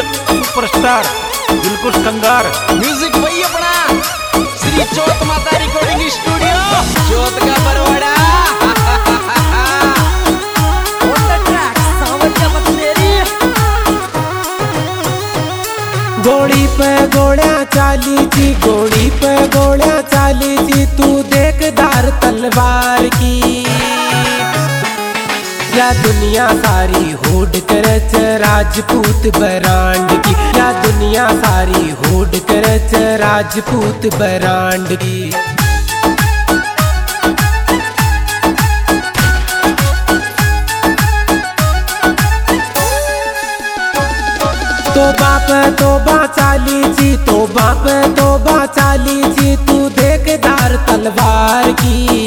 Superstar दिलकुश Kanger music वही अपना श्री चौथ माता रिकॉर्डिंग स्टूडियो चौथ का बरवाड़ा। गोड़ी पे गोलियां चाली थी, गोड़ी पे गोलियां चाली थी, तू देखदार तलवार की। या दुनिया सारी होड़ करच राजपूत बरांड की, या दुनिया सारी होड़ करच राजपूत बरांड की। तो बाप चाली थी, तो बाप चाली थी, तू देखदार तलवार की।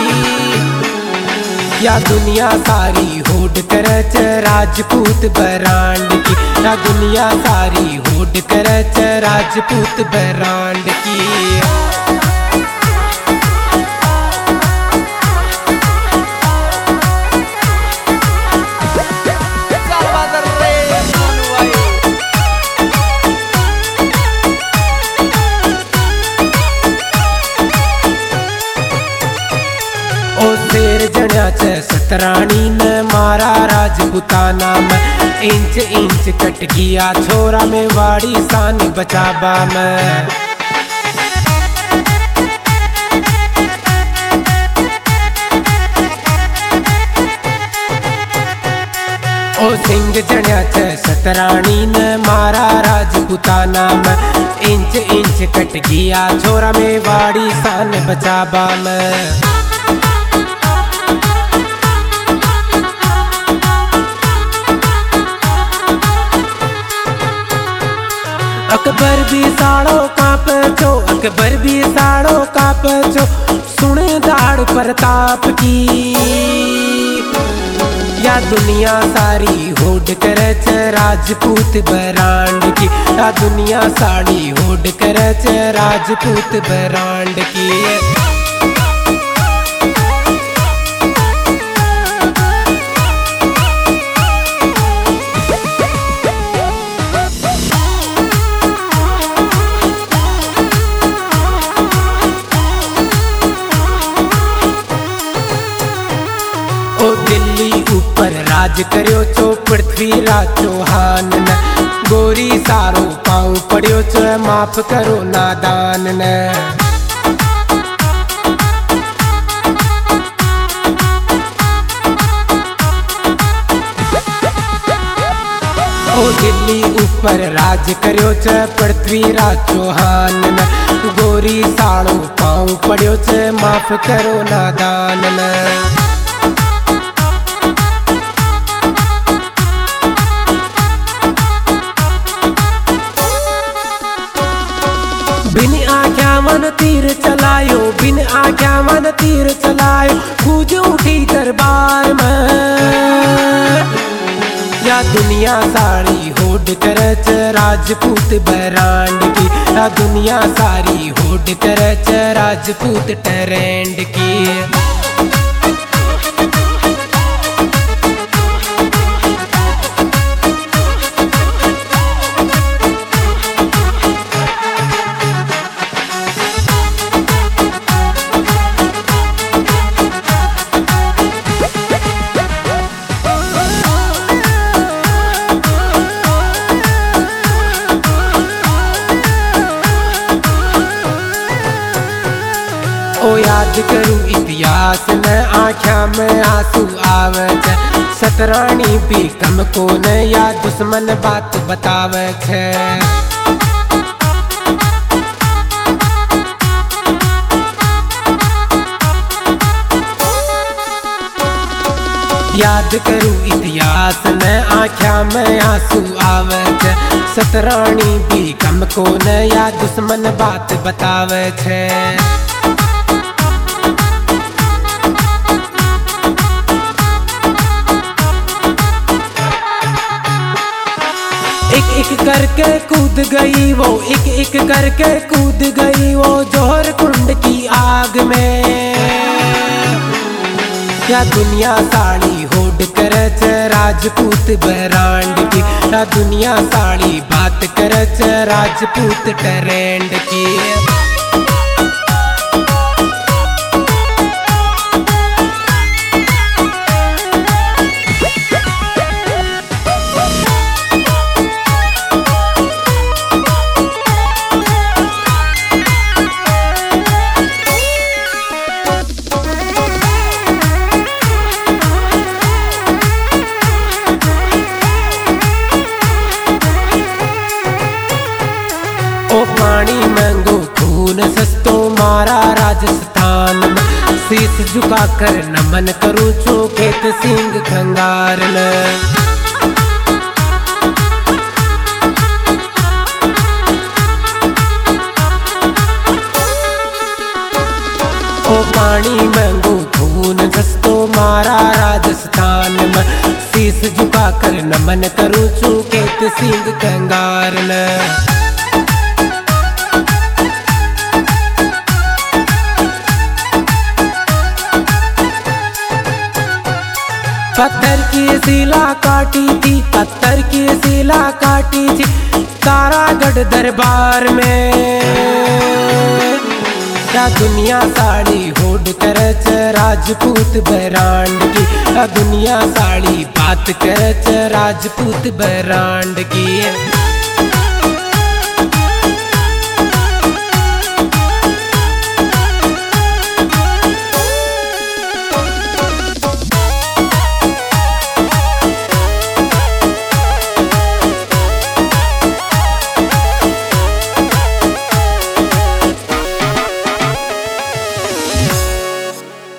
या दुनिया सारी होड़ करच राजपूत बरांड की, या दुनिया सारी होड़ करच राजपूत बरांड की। सतरानी ने मारा राजपुताना में, इंच इंच कट गया छोरा में वाड़ी सान बचाबा में। ओ सिंह जण्या सतरानी ने मारा राजपुताना में, इंच इंच कट गया छोरा में वाड़ी सान बचाबा में। अकबर भी साड़ो कांपचो, अकबर भी साड़ो कांपचो, सुने दाड़ प्रताप की। या दुनिया सारी होड़ करच राजपूत बरांड की, या दुनिया सारी होड़ करच राजपूत बरांड की। ऊपर राज करियो छो पृथ्वीराज चौहान ने, गोरी सारो पाँव पड़ियो छो माफ करो नादान ने। ओ दिल्ली ऊपर राज करियो छो पृथ्वीराज चौहान ने, गोरी सारो पाँव पड़ियो छो माफ करो नादान ने। बिन आख्या मन तीर चलायो, बिन आख्या मन तीर चलायो, गूंज उठी दरबार में। या दुनिया सारी होड़ करच राजपूत बरांड की, या दुनिया सारी होड़ करच राजपूत ट्रेंड की। ओ याद करूं इतिहास न आँख्या में आंसू आवे छे, सतरानी भी कम को न या दुश्मन बात बतावे छे। याद करूं इतिहास न आँख्या में आंसू आवे छे, सतरानी भी कम को न या दुश्मन बात बतावे छे। एक एक करके कूद गई वो, एक एक करके कूद गई वो जोहर कुंड की आग में। क्या दुनिया साड़ी होड़ करच राजपूत बरांड की, या दुनिया साड़ी बात करच राजपूत ट्रेंड की। पानी महंगो खून सस्तो मारा राजस्थान में, शीश झुका कर नमन करूं चोखेत सिंह खंगारन। ओ पानी महंगो खून सस्तो मारा राजस्थान में, शीश झुका कर नमन करूं चोखेत सिंह खंगारन। पत्थर की शिला काटी थी, पत्थर की शिला काटी थी तारागढ़ दरबार में। या दुनिया साड़ी होड़ करच राजपूत बरांड की, या दुनिया साड़ी बात करच राजपूत बरांड की।